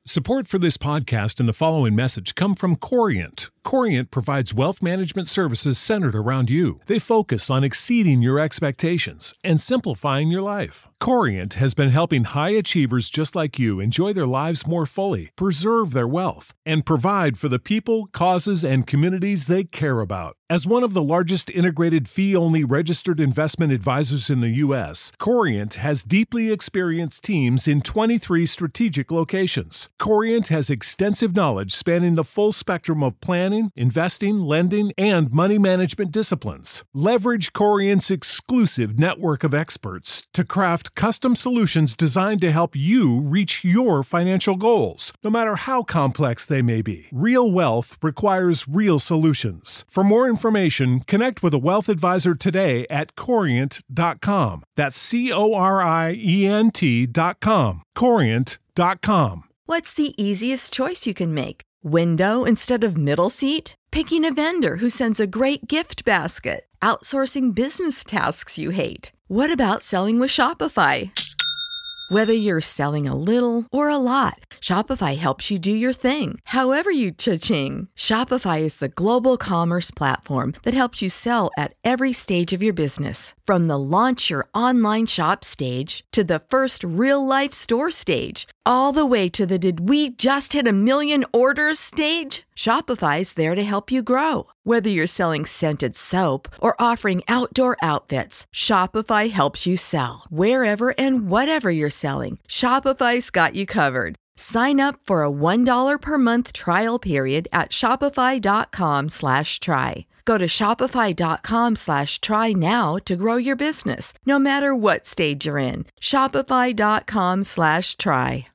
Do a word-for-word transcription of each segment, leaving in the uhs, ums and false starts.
Support for this podcast and the following message come from Corient. Corient provides wealth management services centered around you. They focus on exceeding your expectations and simplifying your life. Corient has been helping high achievers just like you enjoy their lives more fully, preserve their wealth, and provide for the people, causes, and communities they care about. As one of the largest integrated fee-only registered investment advisors in the U S, Corient has deeply experienced teams in twenty-three strategic locations. Corient has extensive knowledge spanning the full spectrum of planning, investing, lending, and money management disciplines. Leverage Corient's exclusive network of experts to craft custom solutions designed to help you reach your financial goals, no matter how complex they may be. Real wealth requires real solutions. For more information, connect with a wealth advisor today at corient dot com. That's C O R I E N T dot com. corient dot com. What's the easiest choice you can make? Window instead of middle seat? Picking a vendor who sends a great gift basket? Outsourcing business tasks you hate? What about selling with Shopify? Whether you're selling a little or a lot, Shopify helps you do your thing, however you cha-ching. Shopify is the global commerce platform that helps you sell at every stage of your business. From the launch your online shop stage to the first real-life store stage, all the way to the did we just hit a million orders stage. Shopify's there to help you grow. Whether you're selling scented soap or offering outdoor outfits, Shopify helps you sell. Wherever and whatever you're selling, Shopify's got you covered. Sign up for a one dollar per month trial period at shopify.com slash try. Go to shopify.com slash try now to grow your business, no matter what stage you're in. Shopify.com slash try.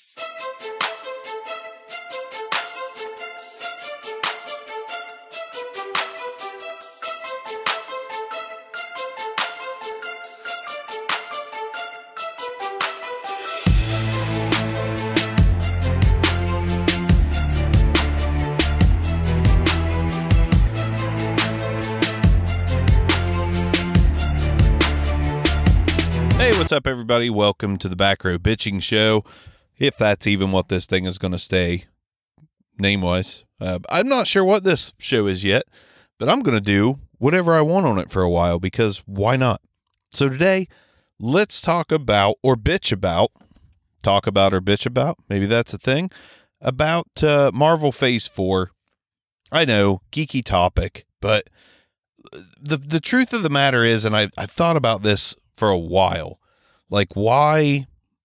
What's up, everybody? Welcome to the Back Row Bitching Show, if that's even what this thing is going to stay name-wise. Uh, I'm not sure what this show is yet, but I'm going to do whatever I want on it for a while, because why not? So today, let's talk about, or bitch about, talk about or bitch about, maybe that's a thing, about uh, Marvel Phase four. I know, geeky topic, but the the truth of the matter is, and I've, I've thought about this for a while, like, why,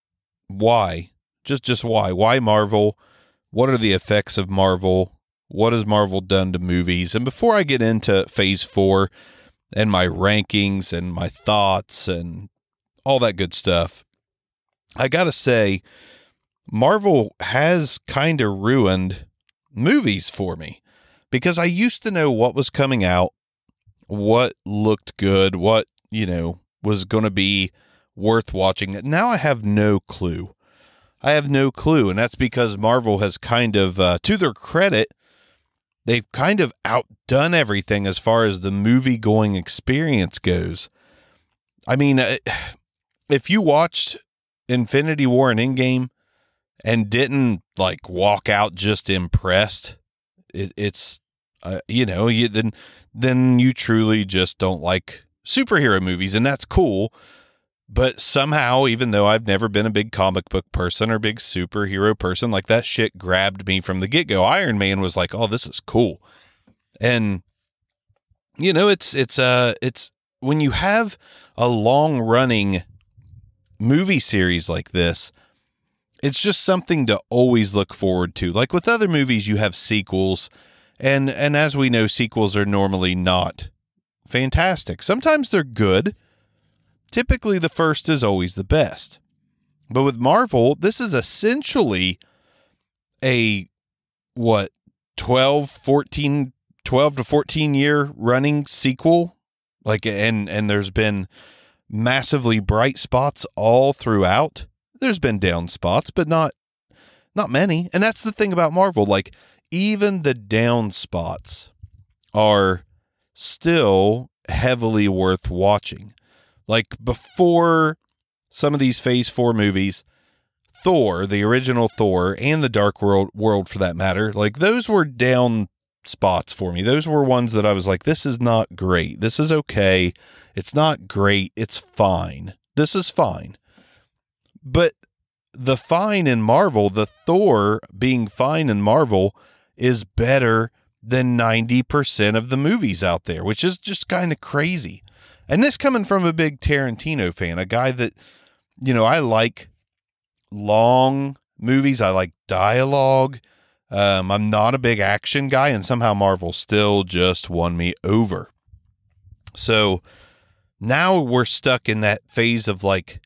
why, just, just why, why Marvel? What are the effects of Marvel? What has Marvel done to movies? And before I get into phase four and my rankings and my thoughts and all that good stuff, I gotta say, Marvel has kind of ruined movies for me, because I used to know what was coming out, what looked good, what, you know, was going to be worth watching. Now I have no clue. I have no clue. And that's because Marvel has kind of, uh, to their credit, they've kind of outdone everything as far as the movie going experience goes. I mean, if you watched Infinity War and Endgame and didn't like walk out just impressed, it, it's, uh, you know, you, then, then you truly just don't like superhero movies, and that's cool. But somehow, even though I've never been a big comic book person or big superhero person, like, that shit grabbed me from the get-go. Iron Man was like, oh, this is cool. And, you know, it's, it's, uh, it's when you have a long running movie series like this, it's just something to always look forward to. Like with other movies, you have sequels, and, and as we know, sequels are normally not fantastic. Sometimes they're good. Typically, the first is always the best. But with Marvel, this is essentially a, what, twelve, fourteen, twelve to fourteen year running sequel. Like, and, and there's been massively bright spots all throughout. There's been down spots, but not, not many. And that's the thing about Marvel. Like, even the down spots are still heavily worth watching. Like, before some of these phase four movies, Thor, the original Thor, and the Dark World, World for that matter, like those were down spots for me. Those were ones that I was like, this is not great. This is okay. It's not great. It's fine. This is fine. But the fine in Marvel, the Thor being fine in Marvel, is better than ninety percent of the movies out there, which is just kind of crazy. And this coming from a big Tarantino fan, a guy that, you know, I like long movies. I like dialogue. Um, I'm not a big action guy, and somehow Marvel still just won me over. So now we're stuck in that phase of like,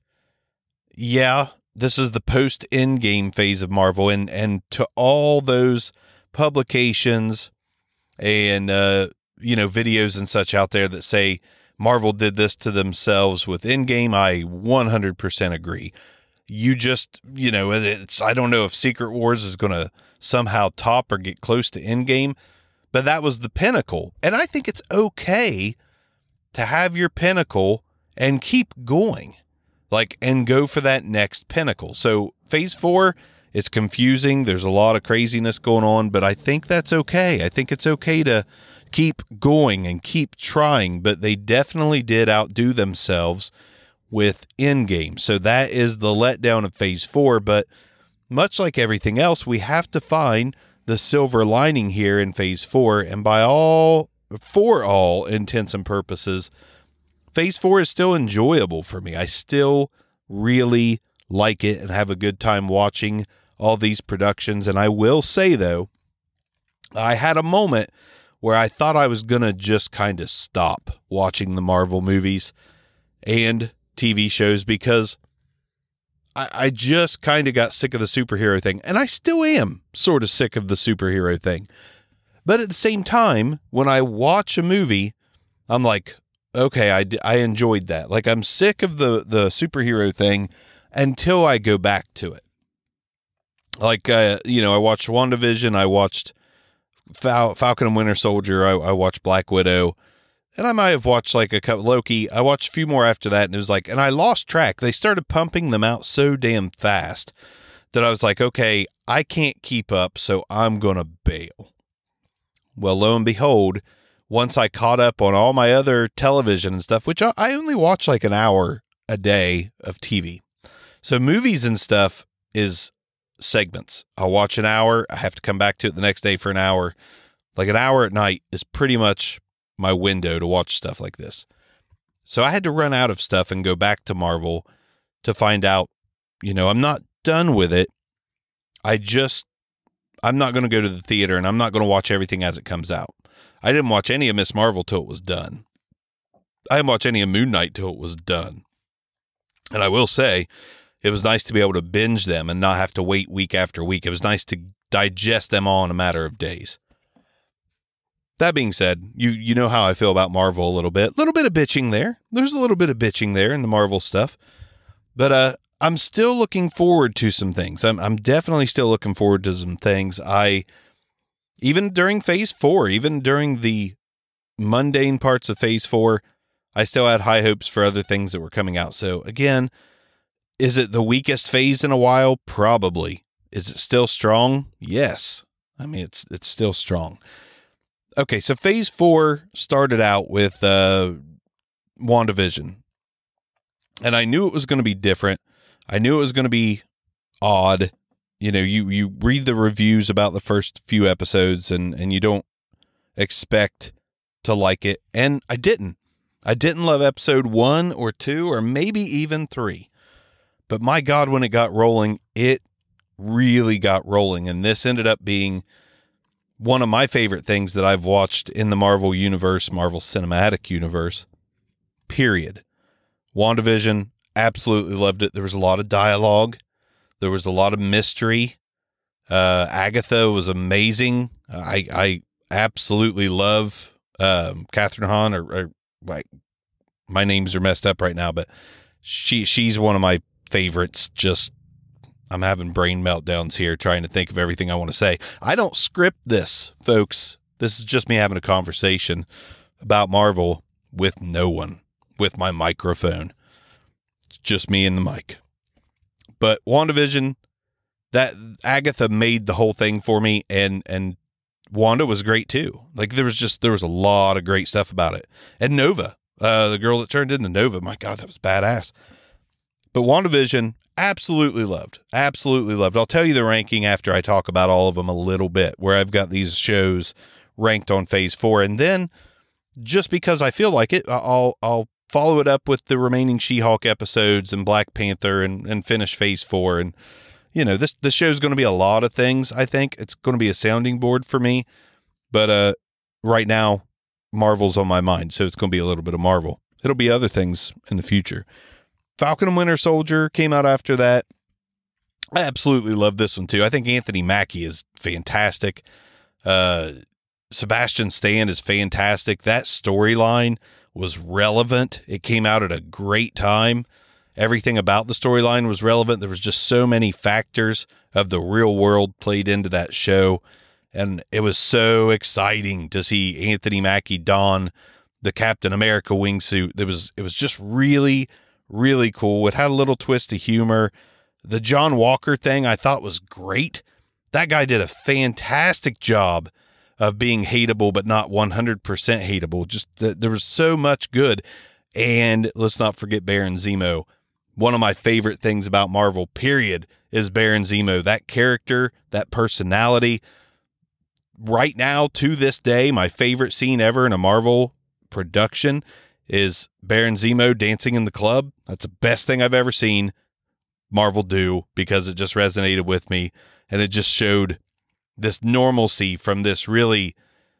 yeah, this is the post-Endgame phase of Marvel, and, and to all those publications and, uh, you know, videos and such out there that say Marvel did this to themselves with Endgame, I one hundred percent agree. You just, you know, it's, I don't know if Secret Wars is going to somehow top or get close to Endgame, but that was the pinnacle. And I think it's okay to have your pinnacle and keep going, like, and go for that next pinnacle. So phase four, it's confusing. There's a lot of craziness going on, but I think that's okay. I think it's okay to keep going and keep trying, but they definitely did outdo themselves with Endgame. So that is the letdown of phase four. But much like everything else, we have to find the silver lining here in phase four. And by all, for all intents and purposes, phase four is still enjoyable for me. I still really like it and have a good time watching all these productions. And I will say, though, I had a moment where I thought I was going to just kind of stop watching the Marvel movies and T V shows because I, I just kind of got sick of the superhero thing. And I still am sort of sick of the superhero thing. But at the same time, when I watch a movie, I'm like, okay, I, I enjoyed that. Like, I'm sick of the, the superhero thing until I go back to it. Like, uh, you know, I watched WandaVision, I watched Fal- Falcon and Winter Soldier, I, I watched Black Widow, and I might have watched like a couple, Loki. I watched a few more after that, and it was like, and I lost track. They started pumping them out so damn fast that I was like, okay, I can't keep up, so I'm going to bail. Well, lo and behold, once I caught up on all my other television and stuff, which I, I only watch like an hour a day of T V. So movies and stuff is segments. I'll watch an hour. I have to come back to it the next day for an hour. Like an hour at night is pretty much my window to watch stuff like this. So I had to run out of stuff and go back to Marvel to find out, you know, I'm not done with it. I just, I'm not going to go to the theater and I'm not going to watch everything as it comes out. I didn't watch any of Miss Marvel till it was done. I didn't watch any of Moon Knight till it was done. And I will say, it was nice to be able to binge them and not have to wait week after week. It was nice to digest them all in a matter of days. That being said, you you know how I feel about Marvel a little bit. A little bit of bitching there. There's a little bit of bitching there in the Marvel stuff. But uh, I'm still looking forward to some things. I'm I'm definitely still looking forward to some things. I, even during phase four, even during the mundane parts of phase four, I still had high hopes for other things that were coming out. So again, is it the weakest phase in a while? Probably. Is it still strong? Yes. I mean, it's it's still strong. Okay, so phase four started out with uh, WandaVision. And I knew it was going to be different. I knew it was going to be odd. You know, you, you read the reviews about the first few episodes and, and you don't expect to like it. And I didn't. I didn't love episode one or two or maybe even three. But my God, when it got rolling, it really got rolling. And this ended up being one of my favorite things that I've watched in the Marvel Universe, Marvel Cinematic Universe, period. WandaVision, absolutely loved it. There was a lot of dialogue. There was a lot of mystery. Uh, Agatha was amazing. I I absolutely love um, Catherine Hahn, or, or like, my names are messed up right now, but she she's one of my favorites. Just, I'm having brain meltdowns here trying to think of everything I want to say. I don't script this, folks. This is just me having a conversation about Marvel with no one, with my microphone. It's just me and the mic. But WandaVision, that Agatha made the whole thing for me, and and Wanda was great too. Like there was just there was a lot of great stuff about it. And Nova, uh, the girl that turned into Nova, my God, that was badass. But WandaVision, absolutely loved, absolutely loved. I'll tell you the ranking after I talk about all of them a little bit, where I've got these shows ranked on Phase Four, and then just because I feel like it, I'll I'll follow it up with the remaining She-Hulk episodes and Black Panther, and and finish Phase Four. And you know, this this show's going to be a lot of things. I think it's going to be a sounding board for me, but uh, right now Marvel's on my mind, so it's going to be a little bit of Marvel. It'll be other things in the future. Falcon and Winter Soldier came out after that. I absolutely love this one too. I think Anthony Mackie is fantastic. Uh, Sebastian Stan is fantastic. That storyline was relevant. It came out at a great time. Everything about the storyline was relevant. There was just so many factors of the real world played into that show. And it was so exciting to see Anthony Mackie don the Captain America wingsuit. It was, it was just really, really cool. It had a little twist of humor. The John Walker thing I thought was great. That guy did a fantastic job of being hateable, but not one hundred percent hateable. Just th- there was so much good. And let's not forget Baron Zemo. One of my favorite things about Marvel, period, is Baron Zemo. That character, that personality. Right now, to this day, my favorite scene ever in a Marvel production is Baron Zemo dancing in the club. That's the best thing I've ever seen Marvel do, because it just resonated with me, and it just showed this normalcy from this really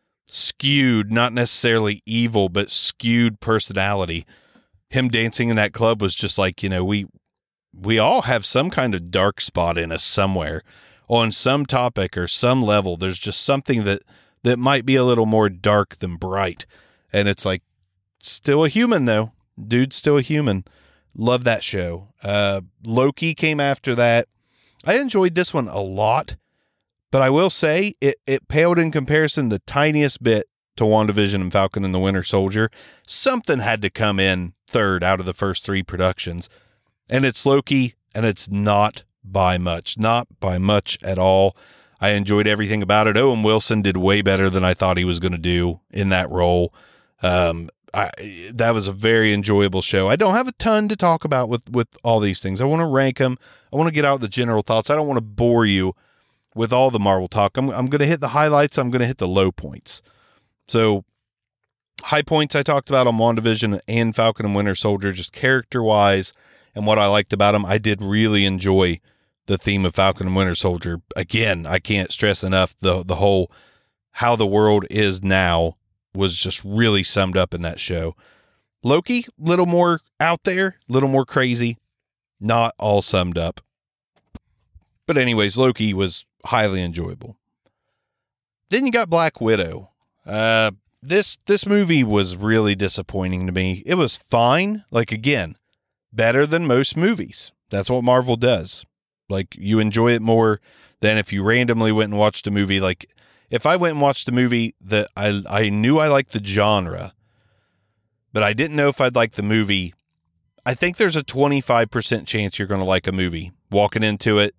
skewed, not necessarily evil, but skewed personality. Him dancing in that club was just like, you know, we we all have some kind of dark spot in us somewhere on some topic or some level. There's just something that that might be a little more dark than bright. And it's like, still a human though. Dude's still a human. Love that show. Uh, Loki came after that. I enjoyed this one a lot, but I will say it, it paled in comparison the tiniest bit to WandaVision and Falcon and the Winter Soldier. Something had to come in third out of the first three productions, and it's Loki, and it's not by much, not by much at all. I enjoyed everything about it. Owen Wilson did way better than I thought he was going to do in that role. Um, I, that was a very enjoyable show. I don't have a ton to talk about with, with all these things. I want to rank them. I want to get out the general thoughts. I don't want to bore you with all the Marvel talk. I'm, I'm going to hit the highlights. I'm going to hit the low points. So high points I talked about on WandaVision and Falcon and Winter Soldier, just character-wise and what I liked about them. I did really enjoy the theme of Falcon and Winter Soldier. Again, I can't stress enough the the whole how the world is now was just really summed up in that show. Loki, little more out there, little more crazy, not all summed up. But anyways, Loki was highly enjoyable. Then you got Black Widow. Uh, this this movie was really disappointing to me. It was fine. Like, again, better than most movies. That's what Marvel does. Like, you enjoy it more than if you randomly went and watched a movie. Like, if I went and watched a movie that I I knew I liked the genre, but I didn't know if I'd like the movie, I think there's a twenty-five percent chance you're going to like a movie. Walking into it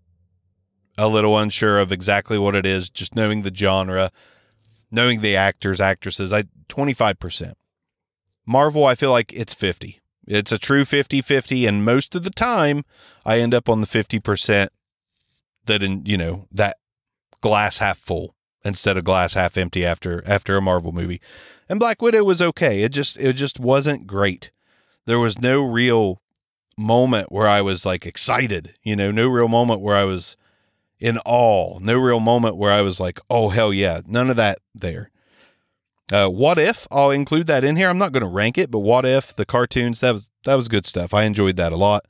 a little unsure of exactly what it is, just knowing the genre, knowing the actors, actresses, I twenty-five percent. Marvel, I feel like it's fifty. It's a true fifty-fifty, and most of the time, I end up on the fifty percent that, in, you know, that glass half full instead of glass half empty after after a Marvel movie. And Black Widow was okay. It just it just wasn't great. There was no real moment where I was like excited, you know, no real moment where I was in awe, no real moment where I was like, oh, hell yeah, none of that there. Uh, What If, I'll include that in here. I'm not going to rank it, but What If, the cartoons, that was that was good stuff. I enjoyed that a lot.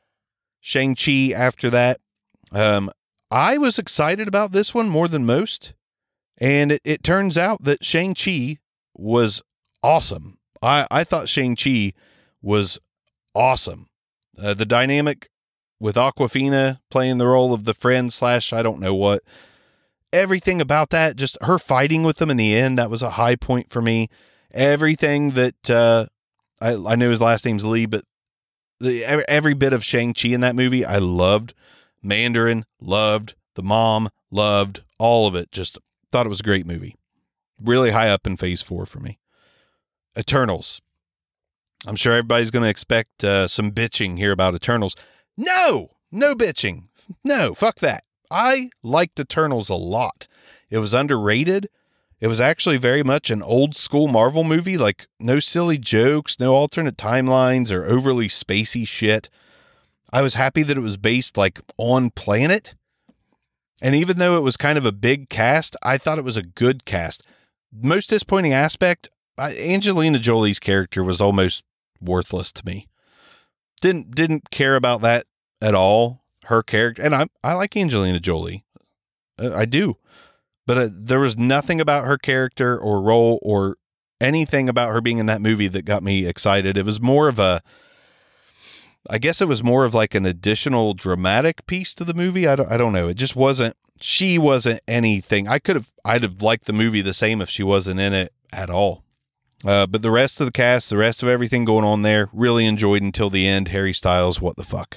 Shang-Chi after that. Um, I was excited about this one more than most. And it, it turns out that Shang-Chi was awesome. I, I thought Shang-Chi was awesome. Uh, the dynamic with Awkwafina playing the role of the friend slash I don't know what. Everything about that, just her fighting with them in the end, that was a high point for me. Everything that, uh, I, I know his last name's Lee, but the, every, every bit of Shang-Chi in that movie, I loved. Mandarin, loved. The Mom, loved. All of it. Just thought it was a great movie. Really high up in phase four for me. Eternals. I'm sure everybody's going to expect uh, some bitching here about Eternals. No! No bitching. No, fuck that. I liked Eternals a lot. It was underrated. It was actually very much an old school Marvel movie, like no silly jokes, no alternate timelines or overly spacey shit. I was happy that it was based like on planet. And even though it was kind of a big cast, I thought it was a good cast. Most disappointing aspect, I, Angelina Jolie's character was almost worthless to me. Didn't didn't care about that at all. Her character, and I I like Angelina Jolie, uh, I do, but uh, there was nothing about her character or role or anything about her being in that movie that got me excited. It was more of a, I guess it was more of like an additional dramatic piece to the movie. I don't I don't know. It just wasn't. She wasn't anything. I could have I'd have liked the movie the same if she wasn't in it at all. Uh, but the rest of the cast, the rest of everything going on there, really enjoyed until the end. Harry Styles, what the fuck?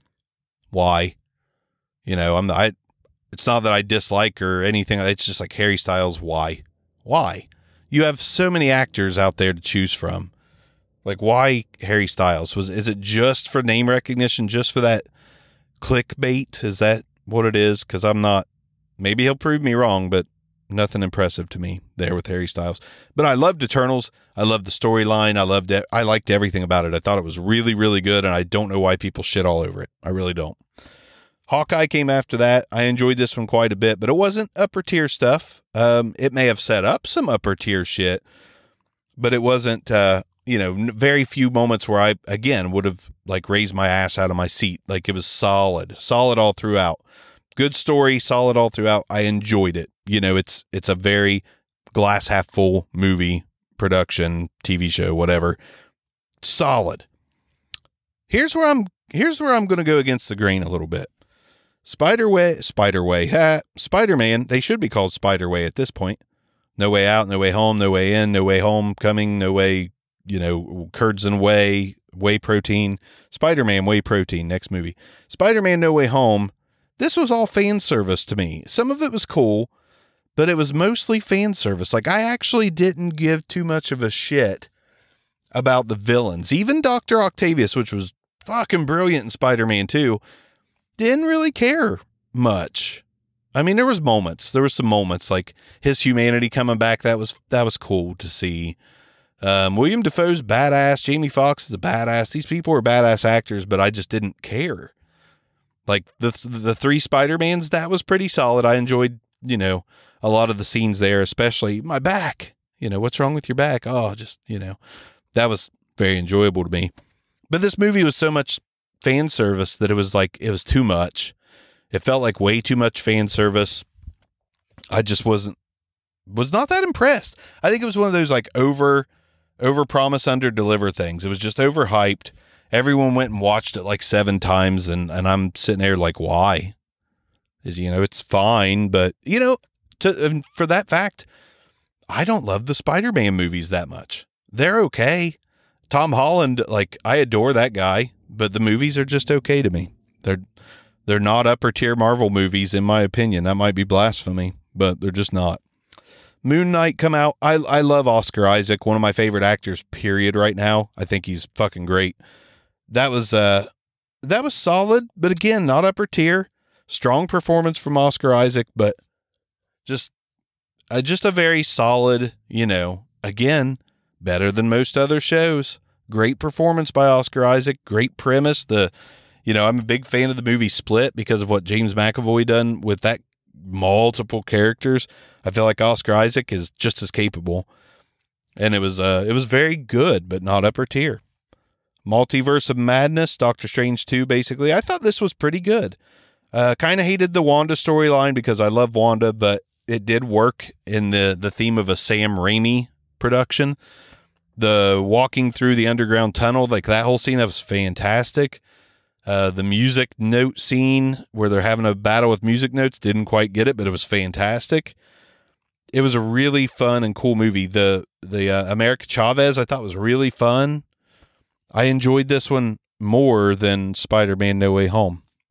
Why? You know, I'm I. It's not that I dislike or anything. It's just like Harry Styles. Why? Why? You have so many actors out there to choose from. Like, why Harry Styles? Was is it just for name recognition? Just for that clickbait? Is that what it is? Because I'm not. Maybe he'll prove me wrong, but nothing impressive to me there with Harry Styles. But I loved Eternals. I loved the storyline. I loved it. I liked everything about it. I thought it was really, really good, and I don't know why people shit all over it. I really don't. Hawkeye came after that. I enjoyed this one quite a bit, but it wasn't upper tier stuff. Um, it may have set up some upper tier shit, but it wasn't, uh, you know, very few moments where I, again, would have like raised my ass out of my seat. Like it was solid, solid all throughout. Good story, solid all throughout. I enjoyed it. You know, it's it's a very glass half full movie, production, T V show, whatever. Solid. Here's where I'm here's where I'm going to go against the grain a little bit. Spider-Way, Spider-Way, ha, Spider-Man, they should be called Spider-Way at this point. No Way Out, No Way Home, No Way In, No Way Homecoming, No Way, you know, Curds and Whey, Whey Protein. Spider-Man, Whey Protein, next movie. Spider-Man, No Way Home. This was all fan service to me. Some of it was cool, but it was mostly fan service. Like, I actually didn't give too much of a shit about the villains. Even Doctor Octavius, which was fucking brilliant in Spider-Man two, didn't really care much. I mean, there was moments. There were some moments, like his humanity coming back. That was that was cool to see. Um, William Dafoe's badass. Jamie Foxx is a badass. These people were badass actors, but I just didn't care. Like the the three Spider-Mans, that was pretty solid. I enjoyed, you know, a lot of the scenes there, especially my back. You know, what's wrong with your back? Oh, just, you know, that was very enjoyable to me. But this movie was so much fan service that it was like, it was too much. It felt like way too much fan service. I just wasn't, was not that impressed. I think it was one of those like over, over promise, under deliver things. It was just overhyped. Everyone went and watched it like seven times, and, and I'm sitting there like, why? You know, it's fine, but, you know, to, for that fact, I don't love the Spider-Man movies that much. They're okay. Tom Holland, like, I adore that guy, but the movies are just okay to me. They're they're not upper tier Marvel movies, in my opinion. That might be blasphemy, but they're just not. Moon Knight come out. I I love Oscar Isaac, one of my favorite actors, period, right now. I think he's fucking great. That was uh that was solid, but again, not upper tier. Strong performance from Oscar Isaac, but just uh, just a very solid, you know, again, better than most other shows. Great performance by Oscar Isaac. Great premise. The, you know, I'm a big fan of the movie Split because of what James McAvoy done with that multiple characters. I feel like Oscar Isaac is just as capable, and it was uh it was very good, but not upper tier. Multiverse of Madness, Doctor Strange two, basically. I thought this was pretty good. Uh, kind of hated the Wanda storyline because I love Wanda, but it did work in the, the theme of a Sam Raimi production. The walking through the underground tunnel, like that whole scene, that was fantastic. Uh, the music note scene where they're having a battle with music notes, didn't quite get it, but it was fantastic. It was a really fun and cool movie. The, the uh, America Chavez, I thought was really fun. I enjoyed this one more than Spider-Man No Way Home.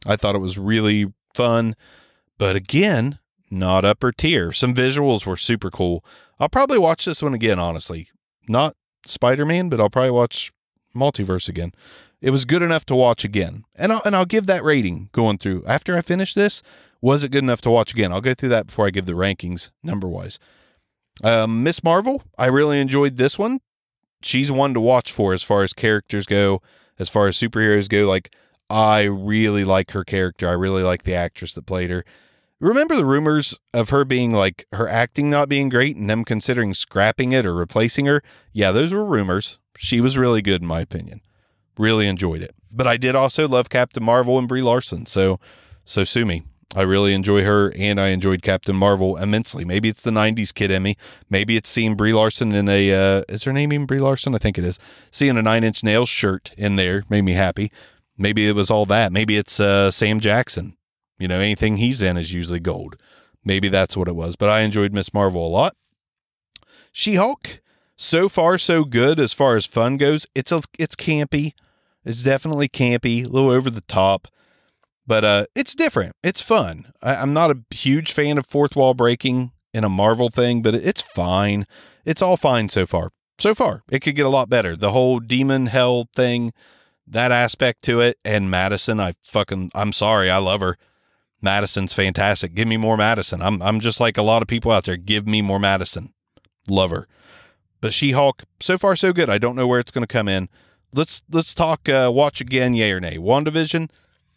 I thought it was really fun, but again, not upper tier. Some visuals were super cool. I'll probably watch this one again, honestly. Not Spider-Man, but I'll probably watch Multiverse again. It was good enough to watch again. And I'll, and I'll give that rating going through. After I finish this, was it good enough to watch again? I'll go through that before I give the rankings number-wise. Um, Miss Marvel, I really enjoyed this one. She's one to watch for as far as characters go, as far as superheroes go. Like, I really like her character. I really like the actress that played her. Remember the rumors of her being like, her acting not being great and them considering scrapping it or replacing her? Yeah, those were rumors. She was really good in my opinion. Really enjoyed it. But I did also love Captain Marvel and Brie Larson. So, so sue me. I really enjoy her, and I enjoyed Captain Marvel immensely. Maybe it's the nineties kid in me. Maybe it's seeing Brie Larson in a, uh, is her name even Brie Larson? I think it is. Seeing a Nine Inch Nails shirt in there made me happy. Maybe it was all that. Maybe it's uh, Sam Jackson. You know, anything he's in is usually gold. Maybe that's what it was. But I enjoyed Miss Marvel a lot. She-Hulk, so far so good as far as fun goes. It's a, it's campy. It's definitely campy, a little over the top. But uh, it's different. It's fun. I, I'm not a huge fan of fourth wall breaking in a Marvel thing, but it's fine. It's all fine so far. So far, it could get a lot better. The whole demon hell thing, that aspect to it, and Madison, I fucking, I'm sorry, I love her. Madison's fantastic. Give me more Madison. I'm I'm just like a lot of people out there. Give me more Madison. Love her. But She-Hulk, so far so good. I don't know where it's going to come in. Let's let's talk. Uh, watch again, yay or nay. WandaVision.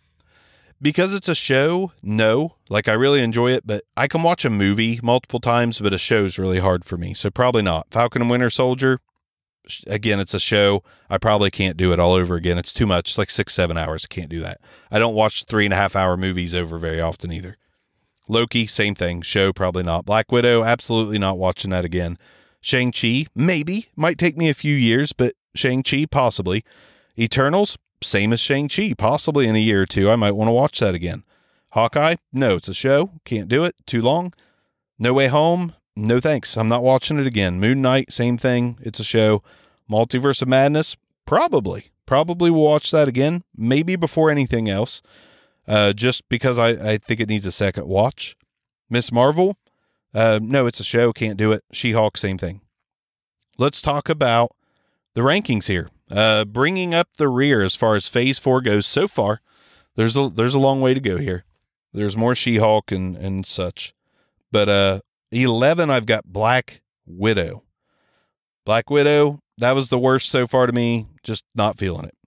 Because it's a show, no. Like, I really enjoy it, but I can watch a movie multiple times, but a show's really hard for me, so probably not. Falcon and Winter Soldier, again, it's a show. I probably can't do it all over again. It's too much. It's like six, seven hours. I can't do that. I don't watch three and a half hour movies over very often either. Loki, same thing. Show, probably not. Black Widow, absolutely not watching that again. Shang-Chi, maybe. Might take me a few years, but Shang-Chi, possibly. Eternals, same as Shang-Chi, possibly in a year or two. I might want to watch that again. Hawkeye, no, it's a show. Can't do it. Too long. No Way Home, no thanks. I'm not watching it again. Moon Knight, same thing. It's a show. Multiverse of Madness, probably. Probably will watch that again. Maybe before anything else. Uh, just because I, I think it needs a second watch. Miss Marvel, uh, no, it's a show. Can't do it. She-Hulk, same thing. Let's talk about the rankings here. Uh, bringing up the rear as far as phase four goes so far. There's a, there's a long way to go here. There's more She-Hulk and, and such. But, uh, eleven, I've got Black Widow. Black Widow, that was the worst so far to me. Just not feeling it.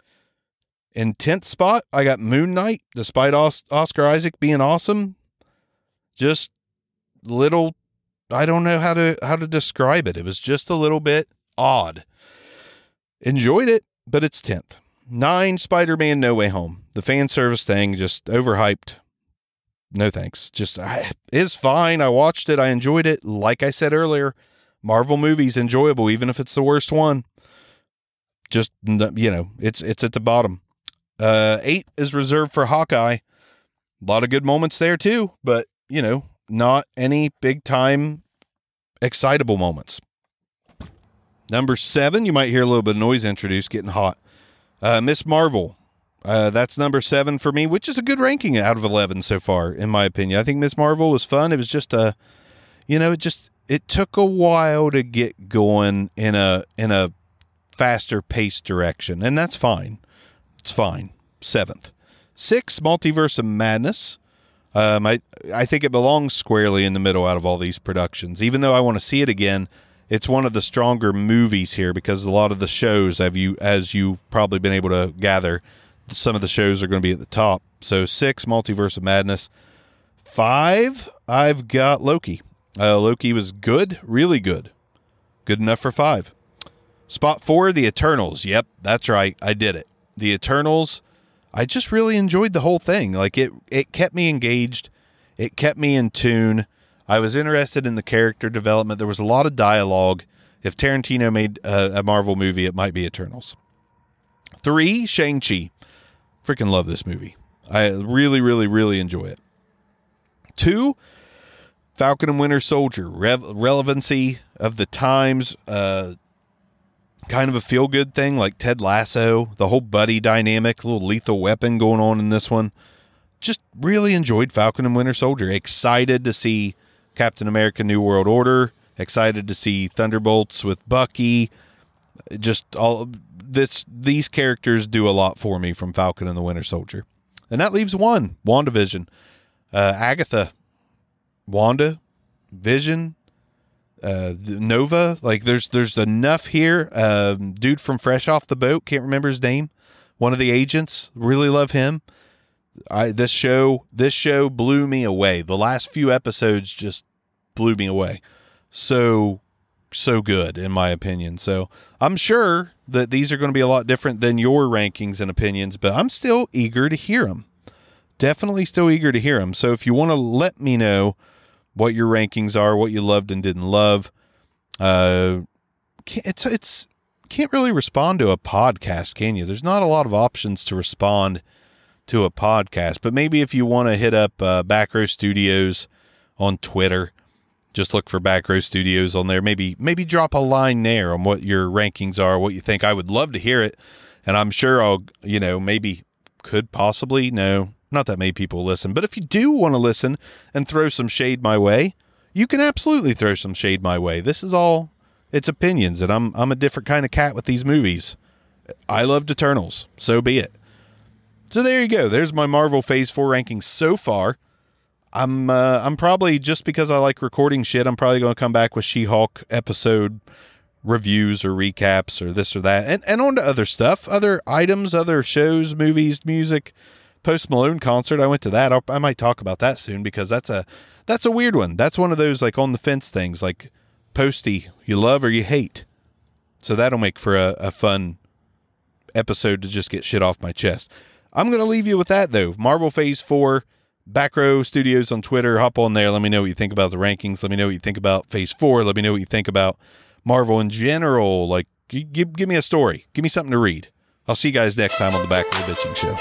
In tenth spot, I got Moon Knight, despite Os- Oscar Isaac being awesome. Just little, I don't know how to, how to describe it. It was just a little bit odd. Enjoyed it, but it's tenth. Nine, Spider-Man No Way Home. The fan service thing, just overhyped. No thanks. Just, I, it's fine. I watched it. I enjoyed it. Like I said earlier, Marvel movies enjoyable, even if it's the worst one. Just, you know, it's it's at the bottom. Uh, eight is reserved for Hawkeye. A lot of good moments there too, but, you know, not any big time excitable moments. Number seven, you might hear a little bit of noise introduced, getting hot. Uh, Miss Marvel. Uh, that's number seven for me, which is a good ranking out of eleven so far, in my opinion. I think Miss Marvel was fun. It was just a, you know, it just, it took a while to get going in a, in a faster paced direction, and that's fine. It's fine. Seventh. Six, Multiverse of Madness. Um, I, I think it belongs squarely in the middle out of all these productions, even though I want to see it again. It's one of the stronger movies here because a lot of the shows, have you, as you've probably been able to gather, some of the shows are going to be at the top. So six, Multiverse of Madness. Five, I've got Loki. Uh, Loki was good, really good. Good enough for five. Spot four, The Eternals. Yep, that's right. I did it. The Eternals, I just really enjoyed the whole thing. Like, it, it kept me engaged. It kept me in tune. I was interested in the character development. There was a lot of dialogue. If Tarantino made a, a Marvel movie, it might be Eternals. Three, Shang-Chi. Freaking love this movie. I really, really, really enjoy it. Two, Falcon and Winter Soldier. Re- relevancy of the times. Uh, kind of a feel-good thing like Ted Lasso, the whole buddy dynamic, a little Lethal Weapon going on in this one. Just really enjoyed Falcon and Winter Soldier. Excited to see Captain America New World Order. Excited to see Thunderbolts with Bucky. Just all this, these characters do a lot for me from Falcon and the Winter Soldier. And that leaves one, WandaVision. Uh, Agatha, Wanda, Vision, uh, Nova. Like there's there's enough here. Um, dude from Fresh Off the Boat, can't remember his name. One of the agents, really love him. I this show this show blew me away. The last few episodes just blew me away. So so good in my opinion. So I'm sure that these are going to be a lot different than your rankings and opinions, but I'm still eager to hear them. Definitely still eager to hear them. So if you want to let me know what your rankings are, what you loved and didn't love, uh, it's it's can't really respond to a podcast, can you? There's not a lot of options to respond to a podcast, but maybe if you want to hit up uh, Back Row Studios on Twitter, just look for Back Row Studios on there. Maybe maybe drop a line there on what your rankings are, what you think. I would love to hear it, and I'm sure I'll, you know, maybe could possibly, no, not that many people listen, but if you do want to listen and throw some shade my way, you can absolutely throw some shade my way. This is all, it's opinions, and I'm I'm a different kind of cat with these movies. I loved Eternals, so be it. So there you go. There's my Marvel Phase four rankings so far. I'm uh, I'm probably, just because I like recording shit, I'm probably going to come back with She-Hulk episode reviews or recaps or this or that. And, and on to other stuff, other items, other shows, movies, music. Post Malone concert, I went to that. I'll, I might talk about that soon, because that's a that's a weird one. That's one of those like on the fence things, like Posty, you love or you hate. So that'll make for a, a fun episode to just get shit off my chest. I'm going to leave you with that, though. Marvel Phase four, Back Row Studios on Twitter. Hop on there. Let me know what you think about the rankings. Let me know what you think about Phase four. Let me know what you think about Marvel in general. Like, give, give me a story. Give me something to read. I'll see you guys next time on the Back Row Bitching Show.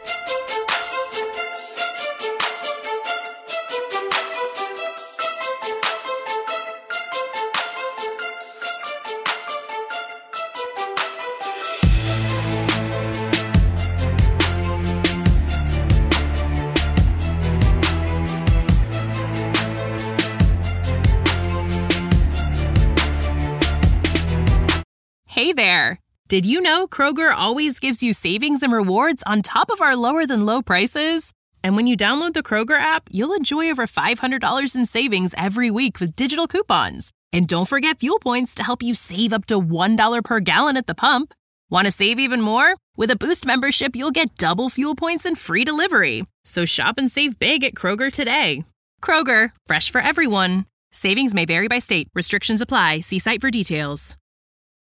Hey there! Did you know Kroger always gives you savings and rewards on top of our lower-than-low prices? And when you download the Kroger app, you'll enjoy over five hundred dollars in savings every week with digital coupons. And don't forget fuel points to help you save up to one dollar per gallon at the pump. Want to save even more? With a Boost membership, you'll get double fuel points and free delivery. So shop and save big at Kroger today. Kroger, fresh for everyone. Savings may vary by state. Restrictions apply. See site for details.